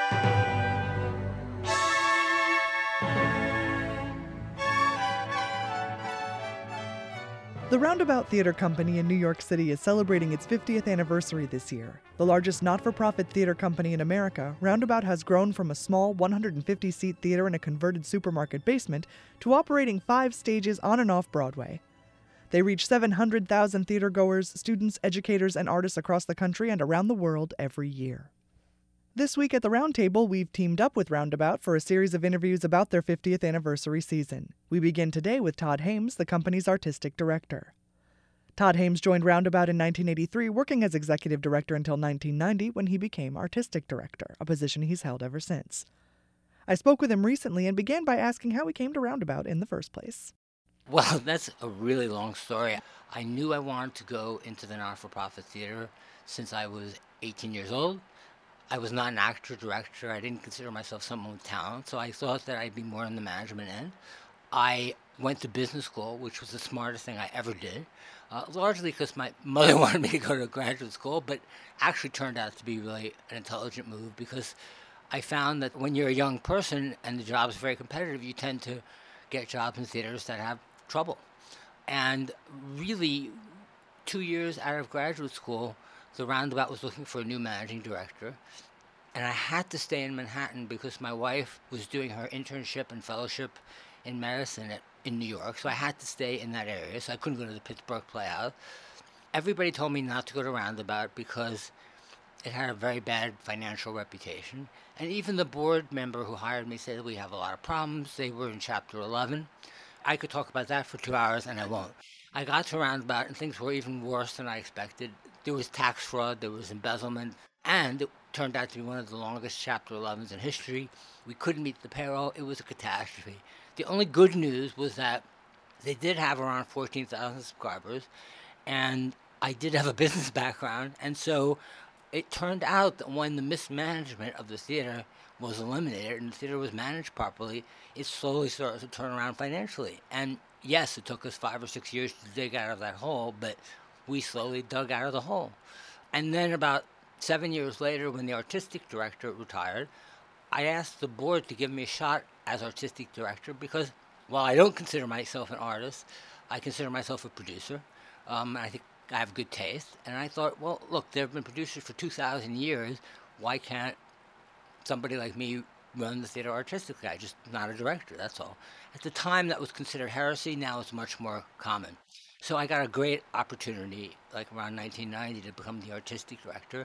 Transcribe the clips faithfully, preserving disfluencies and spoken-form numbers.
The Roundabout Theater Company in New York City is celebrating its fiftieth anniversary this year. The largest not-for-profit theater company in America, Roundabout has grown from a small one hundred fifty seat theater in a converted supermarket basement to operating five stages on and off Broadway. They reach seven hundred thousand theatergoers, students, educators, and artists across the country and around the world every year. This week at the Roundtable, we've teamed up with Roundabout for a series of interviews about their fiftieth anniversary season. We begin today with Todd Hames, the company's artistic director. Todd Hames joined Roundabout in nineteen eighty-three, working as executive director until nineteen ninety, when he became artistic director, a position he's held ever since. I spoke with him recently and began by asking how he came to Roundabout in the first place. Well, that's a really long story. I knew I wanted to go into the not-for-profit theater since I was eighteen years old. I was not an actor, director. I didn't consider myself someone with talent, so I thought that I'd be more on the management end. I went to business school, which was the smartest thing I ever did, uh, largely because my mother wanted me to go to graduate school, but actually turned out to be really an intelligent move because I found that when you're a young person and the job is very competitive, you tend to get jobs in theaters that have trouble. And really, two years out of graduate school, the Roundabout was looking for a new managing director, and I had to stay in Manhattan because my wife was doing her internship and fellowship in medicine at, in New York, so I had to stay in that area, so I couldn't go to the Pittsburgh Playhouse. Everybody told me not to go to Roundabout because it had a very bad financial reputation, and even the board member who hired me said we have a lot of problems. They were in Chapter eleven. I could talk about that for two hours, and I won't. I got to Roundabout, and things were even worse than I expected. There was tax fraud, there was embezzlement, and it turned out to be one of the longest Chapter elevens in history. We couldn't meet the payroll. It was a catastrophe. The only good news was that they did have around fourteen thousand subscribers, and I did have a business background, and so it turned out that when the mismanagement of the theater was eliminated and the theater was managed properly, it slowly started to turn around financially. And yes, it took us five or six years to dig out of that hole, but we slowly dug out of the hole. And then about seven years later, when the artistic director retired, I asked the board to give me a shot as artistic director because while I don't consider myself an artist, I consider myself a producer. Um, I think I have good taste. And I thought, well, look, there have been producers for two thousand years. Why can't somebody like me run the theater artistically? I'm just not a director, that's all. At the time, that was considered heresy. Now it's much more common. So I got a great opportunity, like around nineteen ninety, to become the artistic director.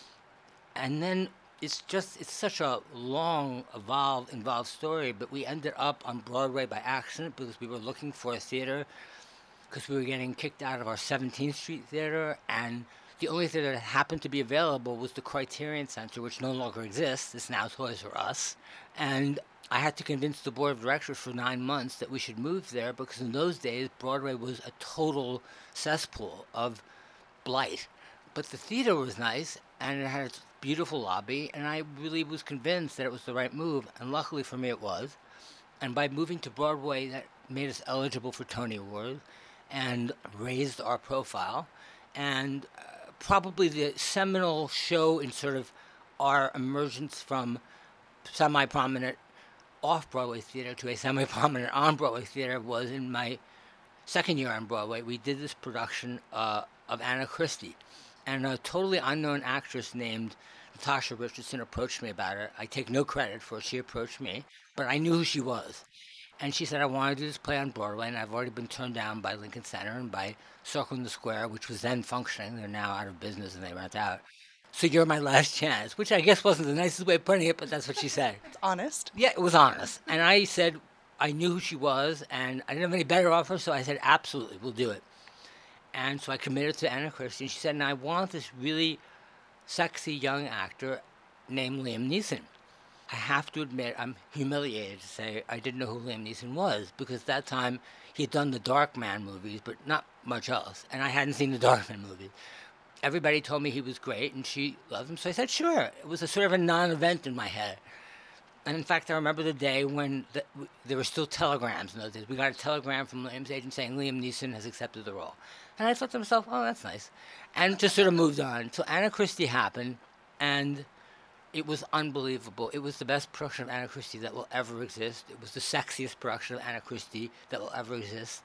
And then it's just, it's such a long, evolved, involved story, but we ended up on Broadway by accident because we were looking for a theater because we were getting kicked out of our seventeenth Street Theater, and the only theater that happened to be available was the Criterion Center, which no longer exists. It's now Toys R Us. And I had to convince the board of directors for nine months that we should move there because in those days, Broadway was a total cesspool of blight. But the theater was nice, and it had its beautiful lobby, and I really was convinced that it was the right move, and luckily for me it was. And by moving to Broadway, that made us eligible for Tony Awards and raised our profile. And uh, probably the seminal show in sort of our emergence from semi-prominent off-Broadway theater to a semi-prominent on-Broadway theater was in my second year on Broadway. We did this production uh, of Anna Christie, and a totally unknown actress named Natasha Richardson approached me about it. I take no credit for it. She approached me, but I knew who she was. And she said, I want to do this play on Broadway, and I've already been turned down by Lincoln Center and by Circle in the Square, which was then functioning. They're now out of business and they went out. So you're my last chance, which I guess wasn't the nicest way of putting it, but that's what she said. It's honest. Yeah, it was honest. And I said, I knew who she was, and I didn't have any better offer, so I said, absolutely, we'll do it. And so I committed to Anna Christie, and she said, and I want this really sexy young actor named Liam Neeson. I have to admit, I'm humiliated to say I didn't know who Liam Neeson was, because at that time he had done the Darkman movies, but not much else, and I hadn't seen the Darkman movies. Everybody told me he was great, and she loved him, so I said, sure. It was a sort of a non-event in my head. And in fact, I remember the day when the, w- there were still telegrams in those days. We got a telegram from Liam's agent saying Liam Neeson has accepted the role. And I thought to myself, oh, that's nice. And just sort of moved on. So Anna Christie happened, and It was unbelievable. It was the best production of Anna Christie that will ever exist. It was the sexiest production of Anna Christie that will ever exist.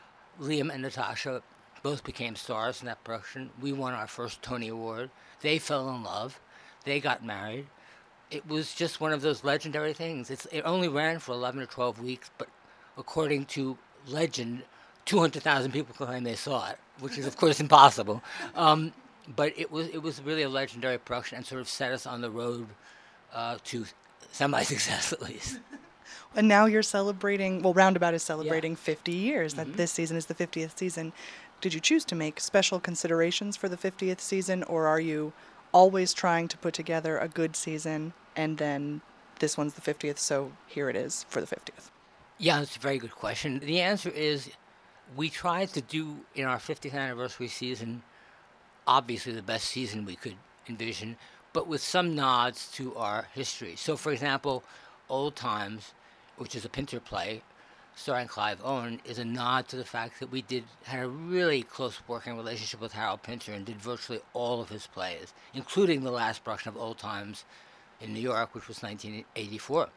Liam and Natasha both became stars in that production. We won our first Tony Award. They fell in love. They got married. It was just one of those legendary things. It's, it only ran for eleven or twelve weeks, but according to legend, two hundred thousand people claim they saw it, which is, of course, impossible. Um, but it was it was really a legendary production and sort of set us on the road uh, to semi-success, at least. And now you're celebrating, well, Roundabout is celebrating Yeah. fifty years. Mm-hmm. That this season is the fiftieth season. Did you choose to make special considerations for the fiftieth season, or are you always trying to put together a good season and then this one's the fiftieth, so here it is for the fiftieth? Yeah, it's a very good question. The answer is we tried to do in our fiftieth anniversary season, obviously the best season we could envision, but with some nods to our history. So, for example, Old Times, which is a Pinter play starring Clive Owen, is a nod to the fact that we did had a really close working relationship with Harold Pinter and did virtually all of his plays, including the last production of Old Times in New York, which was nineteen eighty-four.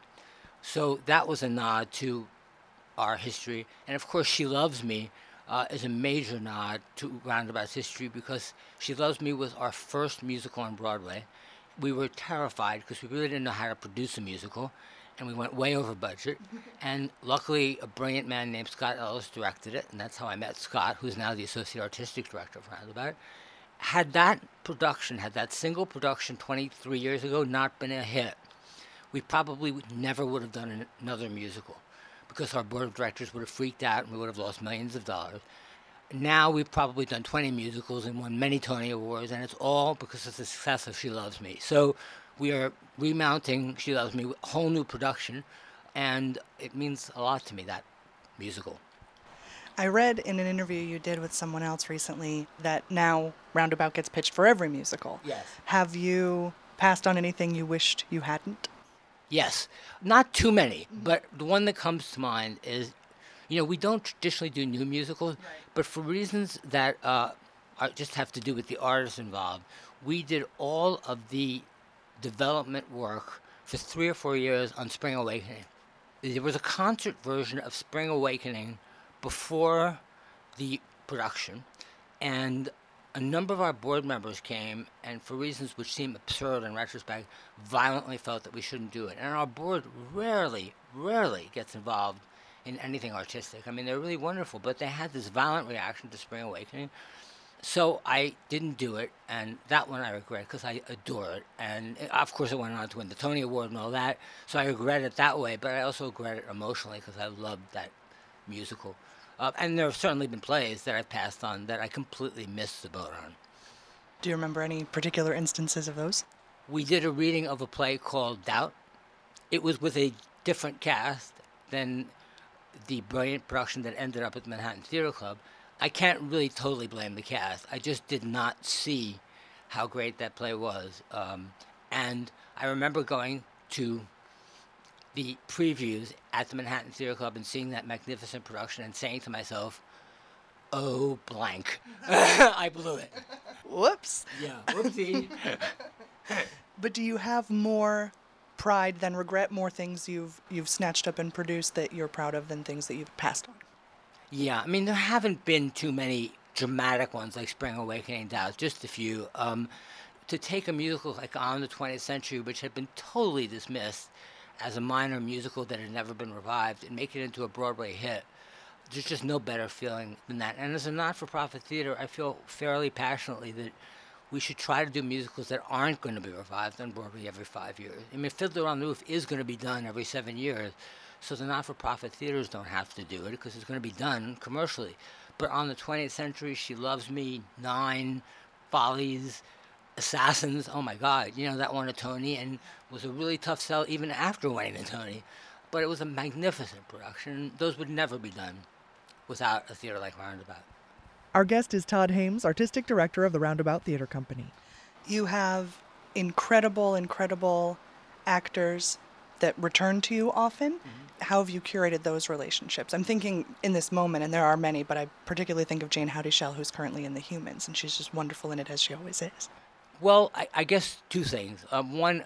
So that was a nod to our history. And of course, She Loves Me uh, is a major nod to Roundabout's history because She Loves Me was our first musical on Broadway. We were terrified because we really didn't know how to produce a musical, and we went way over budget. And luckily, a brilliant man named Scott Ellis directed it, and that's how I met Scott, who's now the Associate Artistic Director of Roundabout. Had that production, had that single production twenty-three years ago not been a hit, we probably would, never would have done an, another musical because our board of directors would have freaked out and we would have lost millions of dollars. Now we've probably done twenty musicals and won many Tony Awards, and it's all because of the success of She Loves Me. So we are remounting She Loves Me with a whole new production, and it means a lot to me, that musical. I read in an interview you did with someone else recently that now Roundabout gets pitched for every musical. Yes. Have you passed on anything you wished you hadn't? Yes. Not too many, but the one that comes to mind is, you know, we don't traditionally do new musicals, right. But for reasons that uh, are, just have to do with the artists involved, we did all of the development work for three or four years on Spring Awakening. There was a concert version of Spring Awakening before the production, and a number of our board members came and, for reasons which seem absurd in retrospect, violently felt that we shouldn't do it. And our board rarely, rarely gets involved in anything artistic. I mean, they're really wonderful, but they had this violent reaction to Spring Awakening. So I didn't do it, and that one I regret because I adore it. And uh, of course, it went on to win the Tony Award and all that, so I regret it that way, but I also regret it emotionally because I loved that musical. Uh, and there have certainly been plays that I've passed on that I completely missed the boat on. Do you remember any particular instances of those? We did a reading of a play called Doubt. It was with a different cast than the brilliant production that ended up at the Manhattan Theater Club. I can't really totally blame the cast. I just did not see how great that play was. Um, and I remember going to the previews at the Manhattan Theater Club and seeing that magnificent production and saying to myself, oh, blank. I blew it. Whoops. Yeah, whoopsie. But do you have more pride than regret, more things you've you've snatched up and produced that you're proud of than things that you've passed on? Yeah, I mean, there haven't been too many dramatic ones like Spring Awakening, Doubt, just a few. Um, to take a musical like On the twentieth Century, which had been totally dismissed as a minor musical that had never been revived, and make it into a Broadway hit, there's just no better feeling than that. And as a not-for-profit theater, I feel fairly passionately that we should try to do musicals that aren't going to be revived on Broadway every five years. I mean, Fiddler on the Roof is going to be done every seven years, so the not-for-profit theaters don't have to do it because it's going to be done commercially. But On the twentieth Century, She Loves Me, Nine, Follies, Assassins, oh my God, you know, that won a Tony and was a really tough sell even after winning the Tony. But it was a magnificent production. Those would never be done without a theater like Roundabout. Our guest is Todd Hames, Artistic Director of the Roundabout Theater Company. You have incredible, incredible actors that return to you often. Mm-hmm. How have you curated those relationships? I'm thinking in this moment, and there are many, but I particularly think of Jane Howdy-Shell, who's currently in The Humans, and she's just wonderful in it as she always is. Well, I, I guess two things. Um, one,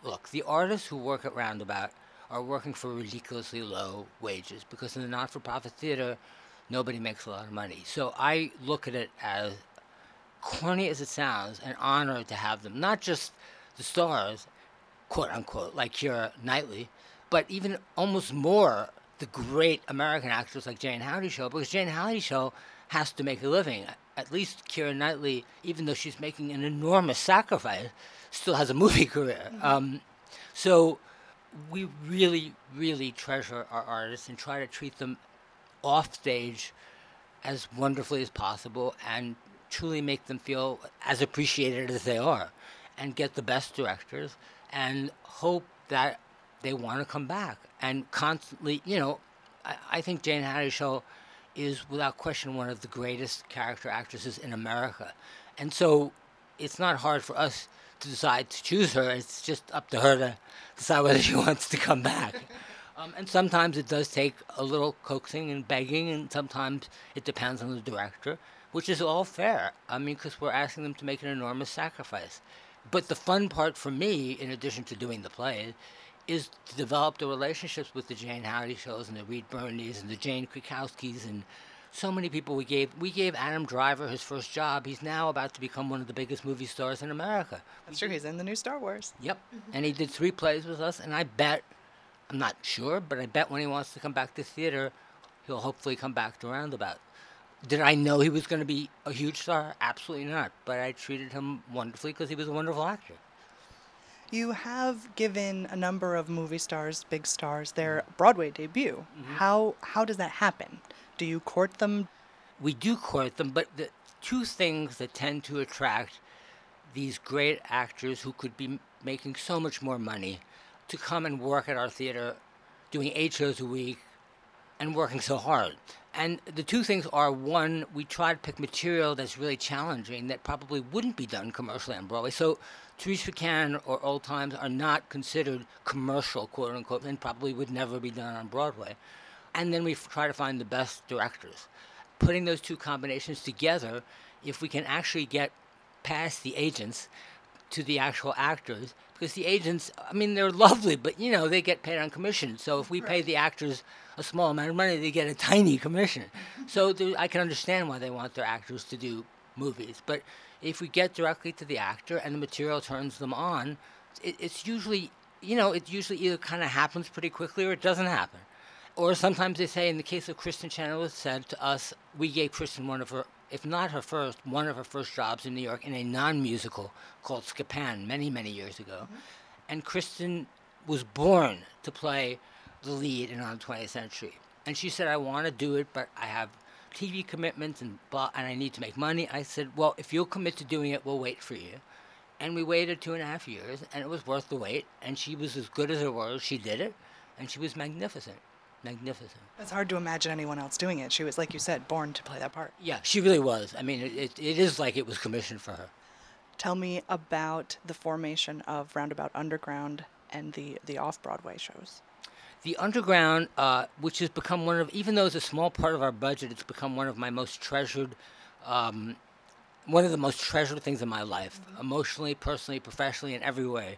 Look, the artists who work at Roundabout are working for ridiculously low wages because in the not-for-profit theater, nobody makes a lot of money. So I look at it as, corny as it sounds, an honor to have them. Not just the stars, quote unquote, like Keira Knightley, but even almost more the great American actors like Jane Howdy Show, because Jane Howdy Show has to make a living. At least Keira Knightley, even though she's making an enormous sacrifice, still has a movie career. Mm-hmm. Um, so we really, really treasure our artists and try to treat them off stage as wonderfully as possible and truly make them feel as appreciated as they are and get the best directors and hope that they want to come back and constantly, you know, I, I think Jane Howdy Show is without question one of the greatest character actresses in America. And so it's not hard for us to decide to choose her. It's just up to her to decide whether she wants to come back. Um, and sometimes it does take a little coaxing and begging, and sometimes it depends on the director, which is all fair. I mean, because we're asking them to make an enormous sacrifice. But the fun part for me, in addition to doing the plays, is to develop the relationships with the Jane Howdy Shows and the Reed Birneys and the Jane Krakowskis and so many people we gave. We gave Adam Driver his first job. He's now about to become one of the biggest movie stars in America. That's true. He's in the new Star Wars. Yep. Mm-hmm. And he did three plays with us, and I bet, I'm not sure, but I bet when he wants to come back to theater, he'll hopefully come back to Roundabout. Did I know he was going to be a huge star? Absolutely not. But I treated him wonderfully because he was a wonderful actor. You have given a number of movie stars, big stars, their Broadway debut. Mm-hmm. How how does that happen? Do you court them? We do court them, but the two things that tend to attract these great actors who could be making so much more money to come and work at our theater, doing eight shows a week and working so hard. And the two things are, one, we try to pick material that's really challenging that probably wouldn't be done commercially on Broadway. So Therese Buchanan or Old Times are not considered commercial, quote unquote, and probably would never be done on Broadway. And then we f- try to find the best directors. Putting those two combinations together, if we can actually get past the agents to the actual actors, because the agents, I mean, they're lovely, but, you know, they get paid on commission. So if we right. pay the actors a small amount of money, they get a tiny commission. So there, I can understand why they want their actors to do movies. But if we get directly to the actor and the material turns them on, it, it's usually, you know, it usually either kind of happens pretty quickly or it doesn't happen. Or sometimes they say, in the case of Kristen Chenoweth said to us, we gave Kristen one of her, if not her first, one of her first jobs in New York in a non-musical called Scapan many, many years ago. Mm-hmm. And Kristen was born to play the lead in On the twentieth Century. And she said, I want to do it, but I have T V commitments and blah, and I need to make money. I said, well, if you'll commit to doing it, we'll wait for you. And we waited two and a half years, and it was worth the wait. And she was as good as her word. She did it, and she was magnificent. Magnificent. It's hard to imagine anyone else doing it. She was, like you said, born to play that part. Yeah, she really was. I mean, it, it, it is like it was commissioned for her. Tell me about the formation of Roundabout Underground and the, the off-Broadway shows. The Underground, uh, which has become one of, even though it's a small part of our budget, it's become one of my most treasured, um, one of the most treasured things in my life, mm-hmm. emotionally, personally, professionally, in every way.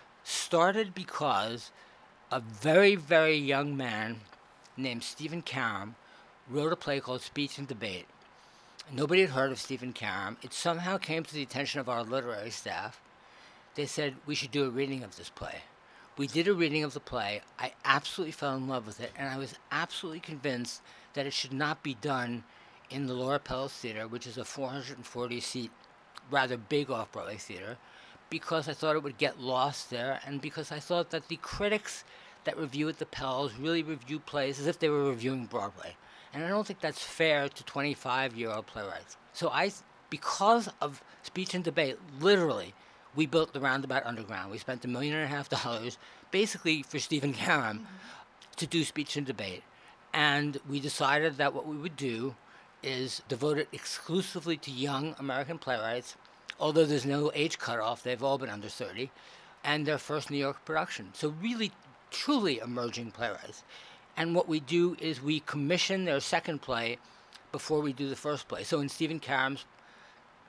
Started because a very, very young man named Stephen Karam wrote a play called Speech and Debate. Nobody had heard of Stephen Karam. It somehow came to the attention of our literary staff. They said we should do a reading of this play. We did a reading of the play. I absolutely fell in love with it, and I was absolutely convinced that it should not be done in the Laura Pellis Theater, which is a four hundred forty seat, rather big off-Broadway theater, because I thought it would get lost there, and because I thought that the critics that review at the Pells really review plays as if they were reviewing Broadway. And I don't think that's fair to twenty-five-year-old playwrights. So I, because of Speech and Debate, literally, we built the Roundabout Underground. We spent a million and a half dollars, basically for Stephen Karam, mm-hmm. to do Speech and Debate. And we decided that what we would do is devote it exclusively to young American playwrights, although there's no age cutoff, they've all been under thirty, and their first New York production. So really, truly emerging playwrights. And what we do is we commission their second play before we do the first play. So in Stephen Karam's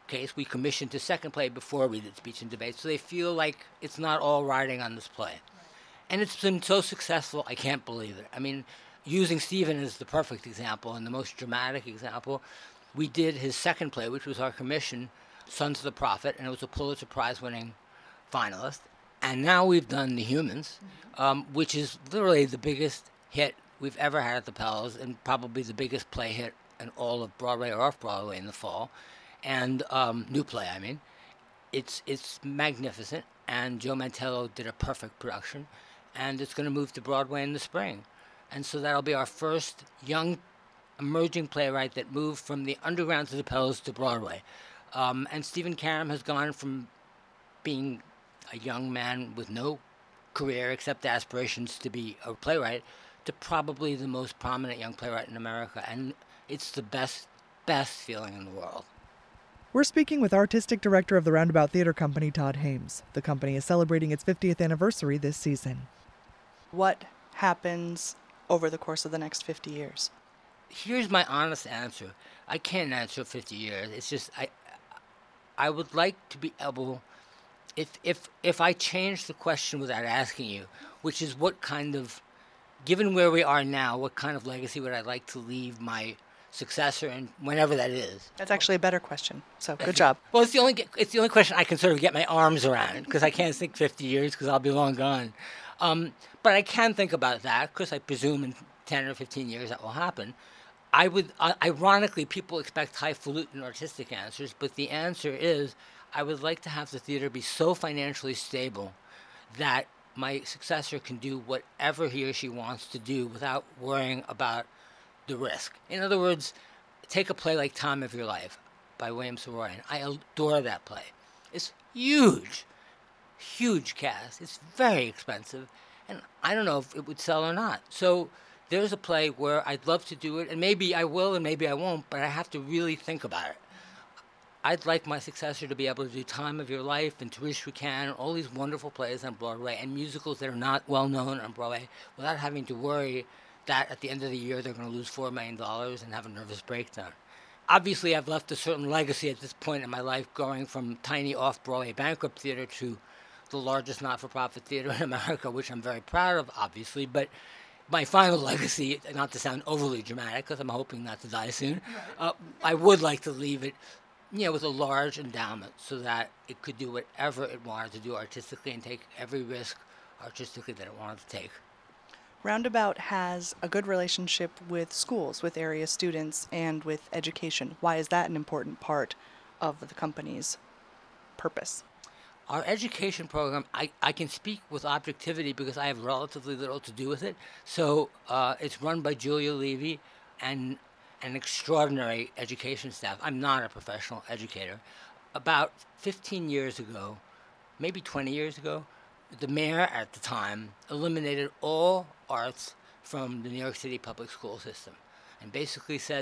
case, we commissioned the second play before we did speech and debate, so they feel like it's not all riding on this play. And it's been so successful, I can't believe it. I mean, using Stephen as the perfect example and the most dramatic example, we did his second play, which was our commission, Sons of the Prophet, and it was a Pulitzer Prize-winning finalist. And now we've done The Humans, um, which is literally the biggest hit we've ever had at the Pels, and probably the biggest play hit in all of Broadway or off-Broadway in the fall. And um, new play, I mean. It's it's magnificent, and Joe Mantello did a perfect production, and it's going to move to Broadway in the spring. And so that'll be our first young, emerging playwright that moved from the underground to the Pels to Broadway. Um, and Stephen Karam has gone from being a young man with no career except aspirations to be a playwright to probably the most prominent young playwright in America. And it's the best, best feeling in the world. We're speaking with artistic director of the Roundabout Theater Company, Todd Hames. The company is celebrating its fiftieth anniversary this season. What happens over the course of the next fifty years? Here's my honest answer. I can't answer fifty years. It's just I I would like to be able, if if if I change the question without asking you, which is what kind of, given where we are now, what kind of legacy would I like to leave my successor, and whenever that is. That's actually a better question. So good job. Well, it's the only it's the only question I can sort of get my arms around, because I can't think fifty years because I'll be long gone. Um, but I can think about that because I presume in ten or fifteen years that will happen. I would uh, ironically, people expect highfalutin artistic answers, but the answer is I would like to have the theater be so financially stable that my successor can do whatever he or she wants to do without worrying about the risk. In other words, take a play like Time of Your Life by William Saroyan. I adore that play. It's huge, huge cast. It's very expensive, and I don't know if it would sell or not. So there's a play where I'd love to do it, and maybe I will and maybe I won't, but I have to really think about it. I'd like my successor to be able to do Time of Your Life and To Wish We Can, all these wonderful plays on Broadway and musicals that are not well known on Broadway without having to worry that at the end of the year they're going to lose four million dollars and have a nervous breakdown. Obviously, I've left a certain legacy at this point in my life, going from tiny off-Broadway bankrupt theater to the largest not-for-profit theater in America, which I'm very proud of, obviously. But my final legacy, not to sound overly dramatic, because I'm hoping not to die soon, uh, I would like to leave it, you know, with a large endowment so that it could do whatever it wanted to do artistically and take every risk artistically that it wanted to take. Roundabout has a good relationship with schools, with area students, and with education. Why is that an important part of the company's purpose? Our education program, I, I can speak with objectivity because I have relatively little to do with it. So uh, it's run by Julia Levy and an extraordinary education staff. I'm not a professional educator. About fifteen years ago, maybe twenty years ago, the mayor at the time eliminated all arts from the New York City public school system and basically said,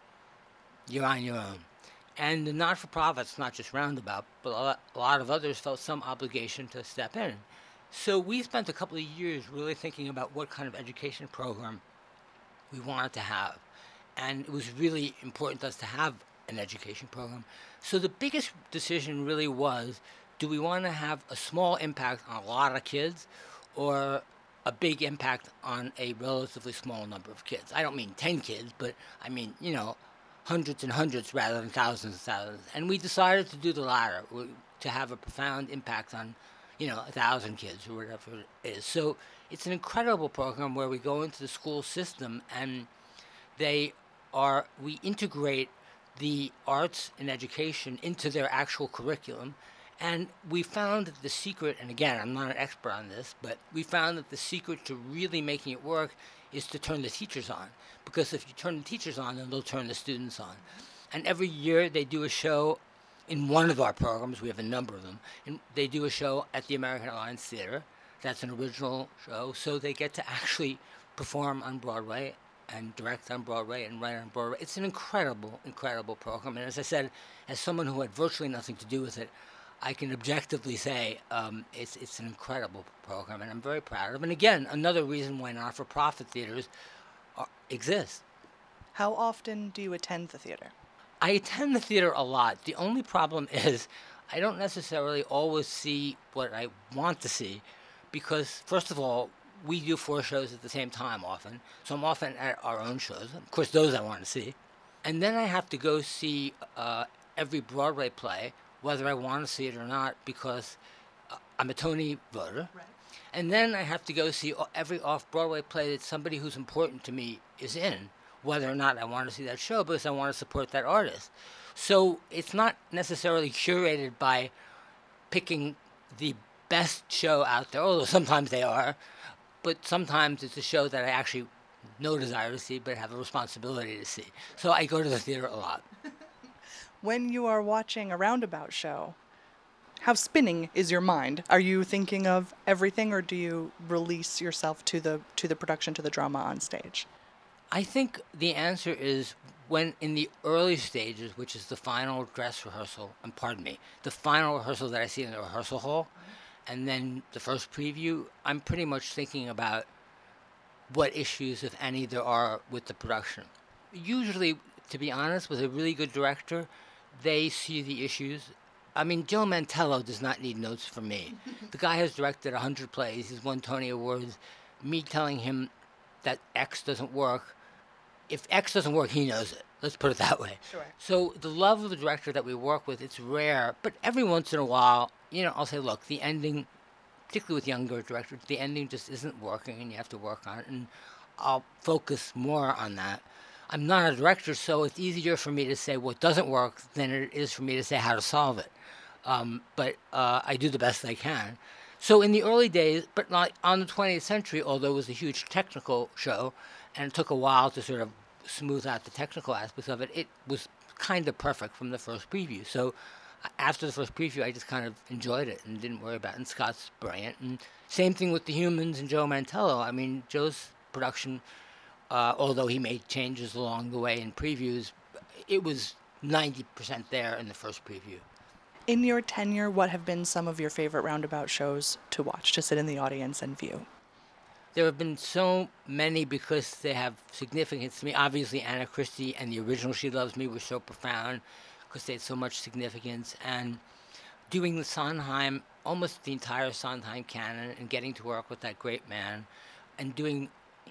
you're on your own. And the not-for-profits, not just Roundabout, but a lot, a lot of others felt some obligation to step in. So we spent a couple of years really thinking about what kind of education program we wanted to have. And it was really important to us to have an education program. So the biggest decision really was, do we want to have a small impact on a lot of kids or a big impact on a relatively small number of kids? I don't mean ten kids, but I mean, you know, hundreds and hundreds rather than thousands and thousands. And we decided to do the latter, to have a profound impact on, you know, a thousand kids or whatever it is. So it's an incredible program where we go into the school system and they are, we integrate the arts and education into their actual curriculum. And we found that the secret, and again, I'm not an expert on this, but we found that the secret to really making it work is to turn the teachers on. Because if you turn the teachers on, then they'll turn the students on. And every year they do a show in one of our programs. We have a number of them. And they do a show at the American Alliance Theater. That's an original show. So they get to actually perform on Broadway and direct on Broadway and write on Broadway. It's an incredible, incredible program. And as I said, as someone who had virtually nothing to do with it, I can objectively say um, it's it's an incredible program, and I'm very proud of it. And again, another reason why not-for-profit theaters are, exist. How often do you attend the theater? I attend the theater a lot. The only problem is I don't necessarily always see what I want to see because, first of all, we do four shows at the same time often. So I'm often at our own shows. Of course, those I want to see. And then I have to go see uh, every Broadway play, whether I want to see it or not, because uh, I'm a Tony voter. Right. And then I have to go see every off-Broadway play that somebody who's important to me is in, whether or not I want to see that show, because I want to support that artist. So it's not necessarily curated by picking the best show out there, although sometimes they are, but sometimes it's a show that I actually no desire to see, but have a responsibility to see. So I go to the theater a lot. When you are watching a Roundabout show, how spinning is your mind? Are you thinking of everything, or do you release yourself to the to the production, to the drama on stage? I think the answer is when in the early stages, which is the final dress rehearsal, and pardon me, the final rehearsal that I see in the rehearsal hall, and then the first preview, I'm pretty much thinking about what issues, if any, there are with the production. Usually, to be honest, with a really good director, they see the issues. I mean, Joe Mantello does not need notes from me. The guy has directed one hundred plays. He's won Tony Awards. Me telling him that X doesn't work, if X doesn't work, he knows it. Let's put it that way. Sure. So the love of the director that we work with, it's rare, but every once in a while, you know, I'll say, look, the ending, particularly with younger directors, the ending just isn't working and you have to work on it, and I'll focus more on that. I'm not a director, so it's easier for me to say what doesn't work than it is for me to say how to solve it. Um, but uh, I do the best I can. So in the early days, but not on the twentieth century, although it was a huge technical show, and it took a while to sort of smooth out the technical aspects of it, it was kind of perfect from the first preview. So after the first preview, I just kind of enjoyed it and didn't worry about it. And Scott's brilliant. And same thing with The Humans and Joe Mantello. I mean, Joe's production, uh, although he made changes along the way in previews, it was ninety percent there in the first preview. In your tenure, what have been some of your favorite Roundabout shows to watch, to sit in the audience and view? There have been so many because they have significance to me. Obviously, Anna Christie and the original She Loves Me were so profound because they had so much significance. And doing the Sondheim, almost the entire Sondheim canon, and getting to work with that great man, and doing,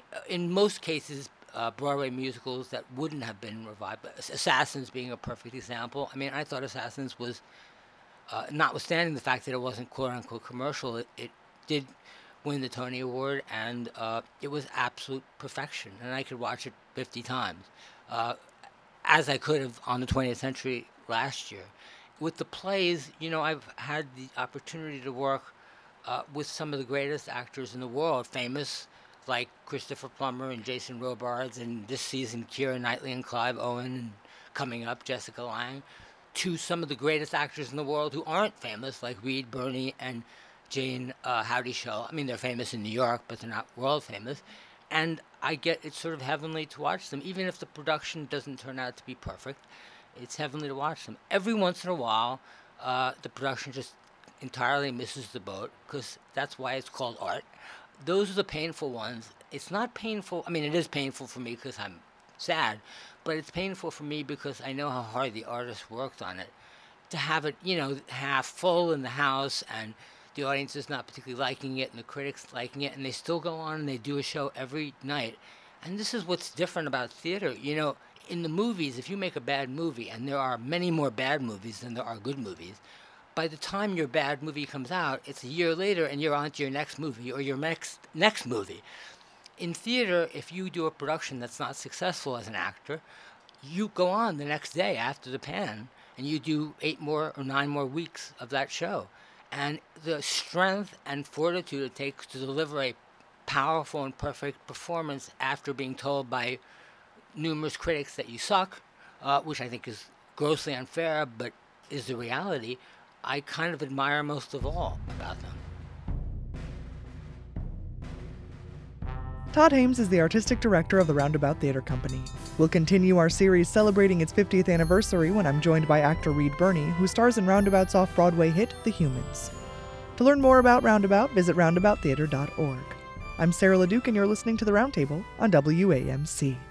in most cases, uh, Broadway musicals that wouldn't have been revived. Assassins being a perfect example. I mean, I thought Assassins was, uh, notwithstanding the fact that it wasn't quote-unquote commercial, it, it did win the Tony Award, and uh, it was absolute perfection, and I could watch it fifty times, uh, as I could have on the twentieth century last year. With the plays, you know, I've had the opportunity to work uh, with some of the greatest actors in the world, famous like Christopher Plummer and Jason Robards, and this season Keira Knightley and Clive Owen, and coming up Jessica Lange, to some of the greatest actors in the world who aren't famous, like Reed Birney and Jane uh, Howdy-Shull. I mean, they're famous in New York, but they're not world famous. And I get, it's sort of heavenly to watch them. Even if the production doesn't turn out to be perfect, it's heavenly to watch them. Every once in a while, uh, the production just entirely misses the boat, because that's why it's called art. Those are the painful ones. It's not painful, I mean, it is painful for me because I'm sad, but it's painful for me because I know how hard the artist worked on it. To have it, you know, half full in the house, and the audience is not particularly liking it, and the critics liking it, and they still go on and they do a show every night. And this is what's different about theater. You know, in the movies, if you make a bad movie, and there are many more bad movies than there are good movies, by the time your bad movie comes out, it's a year later, and you're on to your next movie or your next next movie. In theater, if you do a production that's not successful as an actor, you go on the next day after the pan, and you do eight more or nine more weeks of that show. And the strength and fortitude it takes to deliver a powerful and perfect performance after being told by numerous critics that you suck, uh, which I think is grossly unfair, but is the reality, I kind of admire most of all about them. Todd Hames is the artistic director of the Roundabout Theater Company. We'll continue our series celebrating its fiftieth anniversary when I'm joined by actor Reed Birney, who stars in Roundabout's off-Broadway hit, The Humans. To learn more about Roundabout, visit roundabout theater dot org. I'm Sarah LeDuc, and you're listening to The Roundtable on W A M C.